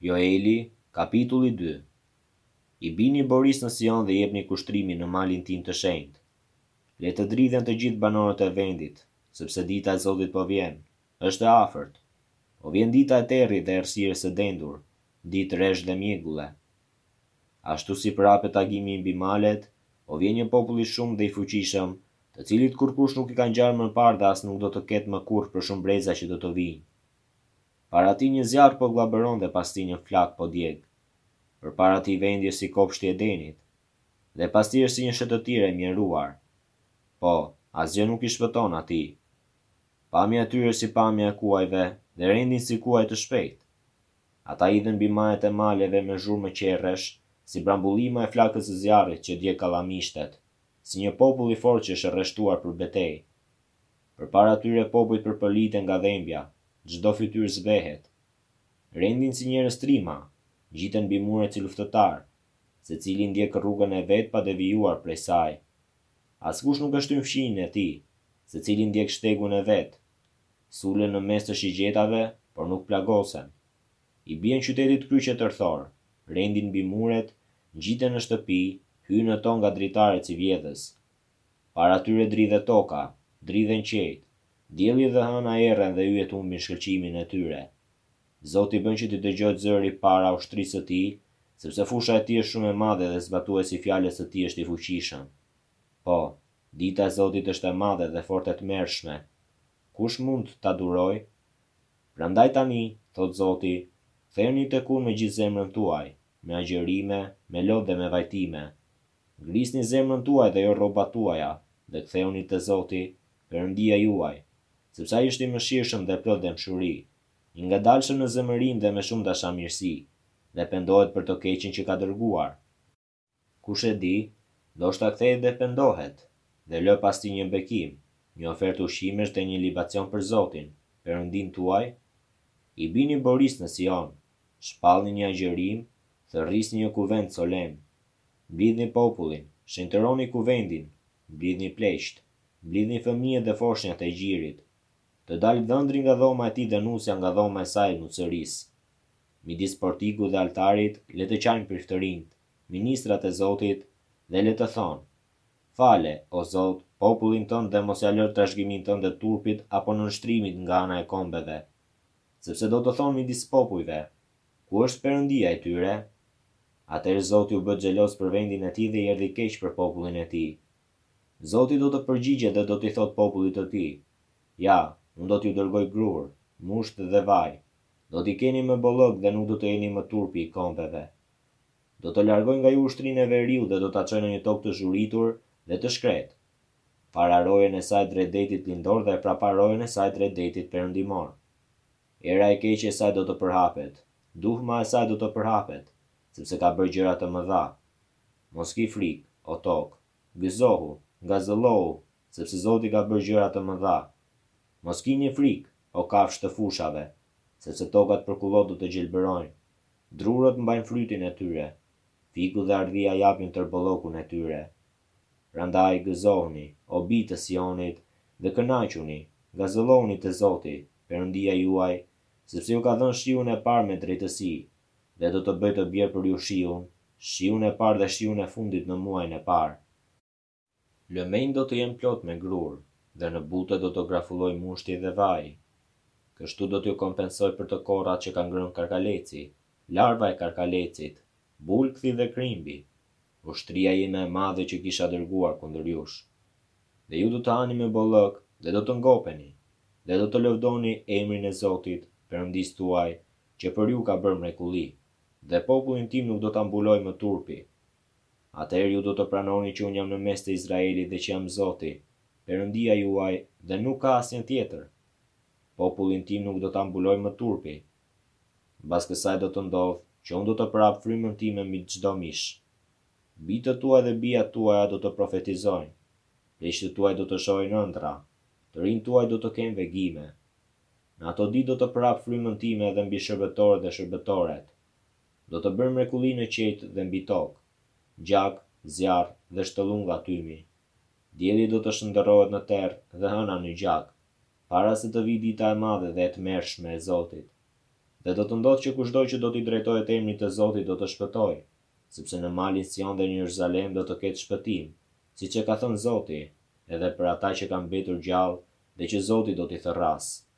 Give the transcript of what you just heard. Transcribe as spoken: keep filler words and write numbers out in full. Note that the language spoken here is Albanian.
Joeli, kapitulli dy. I bini Boris në Sion dhe jepni kushtrimin në malin tim të shenjtë. Le të dridhen të gjithë banorët e vendit, sepse dita e Zotit po vjen, është e afërt. Po vjen dita e territ dhe errësirës së dendur, ditë rresh dhe mjegulle. Ashtu si prapet agimi mbi malet, po vjen një popull i shumë dhe i fuqishëm, të cilit kurkush nuk i ka ngjarë më parë dhe as nuk do të ketë më kurrë për shumë breza që do të vijnë. Para ti një zjarr po llaberon dhe pas ti një flak po djeg. Përpara ti vendi është si kopshti i Edenit, dhe pas ti është si një shëtëtirë e mjeruar. Po, asgjë nuk i shpëton atij. Pamja e tyre si pamja e kuajve, dhe rendin si kuaj të shpejt. Ata hidhen mbi majet e maleve me zhurmë qerresh, si brambullima e flakës së zjarrit që djeg kallamishtet, si një popull i fortë që është rreshtuar për betejë. Përpara tyre popujt përpërliten nga dhembja, çdo fytyrë zbehet. Rendin si njerëz trima, gjiten mbi muret si luftëtar, secili ndjek rrugën e vet pa devijuar prej saj. Askush nuk e shtyn fshinjën e tij, secili ndjek shtegun e vet. Sulen në mes të shigjetave, por nuk plagosen. I bien qytetit kryqe tërthor, rendin mbi muret, ngjiten në shtëpi, hyjnë në to nga dritaret si vjedhës. Para tyre dridhet toka, dridhen qejt, dielli dhe hëna erren dhe yjet humbin shkëlqimin e tyre. Zoti bën që të dëgjohet zëri para ushtrisë së tij, sepse fusha e tij është shumë e madhe dhe zbatuesi i fjalës së tij është i fuqishëm. Po, dita e Zotit është e madhe dhe fort e tmerrshme. Kush mund ta duroj? Prandaj tani, thot Zoti, kthehuni tek unë me gjithë zemrën tuaj, me agjërime, me lodh dhe me vajtime. Ngrisni zemrën tuaj dhe jo rrobat tuaja, dhe kthehuni te Zoti, Perëndia juaj, sepse ai është i mëshirshëm dhe plot dëmshuri, i ngadalshëm në zemërim dhe me shumë dashamirësi, dhe pendohet për të keqen që ka dërguar. Kush e di, ndoshta kthehet dhe pendohet, dhe lë pas tij një bekim, një ofertë ushqimesh dhe një libacion për Zotin, Perëndin tuaj. I bini Boris në Sion, shpallni një agjërim, thërrisni një kuvent solen. Mblidhni popullin, shenjtëroni kuvendin, mblidhni pleqt, mblidhni fëmijët dhe foshnjat e gjirit. Të dalë dhëndri nga dhoma e tij dhe nusja nga dhoma e saj nucëris. Midis portiku dhe altarit, le të qajnë priftërinjt, ministrat e Zotit, dhe le të thonë: Fale, o Zot, popullin tënd dhe mos ja lër trashëgimin tënd të turpit apo nënshtrimit nga ana e kombeve. Sepse do të thonë midis popujve: Ku është Perëndia e tyre? Atëherë Zoti u bë xhelos për vendin e tij dhe i erdhi keq për popullin e tij. Zoti do të përgjigjet dhe do t'i thot popullit të tij: Ja, unë do t'ju dërgoj grur, musht dhe vaj. Do t'i keni me bollok dhe nuk do të jeni më turpi i kombeve. Do të largoj nga ju ushtrinë e veriut dhe do ta çoj në një tokë të zhuritur dhe të shkret. Para rojen e saj drejt detit lindor dhe prapa rojen e saj drejt detit perëndimor. Era e keqe e saj do të përhapet, duhma e saj do të përhapet, sepse ka bërë gjëra të mëdha. Mos ki frikë, o tokë, gëzohu, ngazëllohu, sepse Zoti ka bërë gjëra të mëdha. Mos kini frikë, o kafshë të fushave, sepse tokat përkullot do të gjelbërojnë. Drurët mbajnë frytin e tyre, fiku dhe ardhia japin tërbollokun e tyre. Prandaj gëzohuni, o bitë të Sionit, dhe kënaquni, ngazëllohuni te Zoti, Perëndia juaj, sepse ju ka dhënë shiun e parë me drejtësi, dhe do të bëj të bjerë për ju shiun, shiun e parë dhe shiun e fundit në muajin e parë. Lëmenjtë do të jenë plot me grur, dhe në bute do të grafulloj mushti dhe vaj. Kështu do t'ju kompensoj për të korrat që ka ngrënë karkaleci, larva e karkalecit, bulkthi dhe krimbi, ushtria ime e madhe që kisha dërguar kundër jush. Dhe ju do të hani me bollëk dhe do të ngopeni, dhe do të lëvdoni emrin e Zotit, Perëndis tuaj, që për ju ka bërë mrekulli, dhe popullin tim nuk do ta mbuloj më turpi. Atëherë ju do të pranoni që unë jam në mes të Izraelit dhe që jam Zoti, Perëndia juaj, dhe nuk ka asnjë tjetër. Popullin tim nuk do ta mbuloj më turpi. Mbas kësaj do të ndodhë që unë do të prap frymën time mbi çdo mish. Bitët tuaj dhe bijat tuaja do të profetizojnë, pleqtë tuaj do të shohin ëndra, të rinjt tuaj do të kenë vegime. Në ato ditë do të prap frymën time edhe mbi shërbëtorët dhe shërbëtoret. Do të bëj mrekulli në qejt dhe mbi tokë, gjak, zjarr dhe shtëllunga tymi. Dielli do të shndërrohet në terr dhe hëna në gjak, para se të vijë dita e madhe dhe e tmerrshme e Zotit. Dhe do të ndodhë që kushdo që do t'i drejtohet emrit të Zotit do të shpëtojë, sepse në malin Sion dhe në Jeruzalem do të ketë shpëtim, siç e ka thënë Zoti, edhe për ata që kanë mbetur gjallë dhe që Zoti do t'i thërrasë.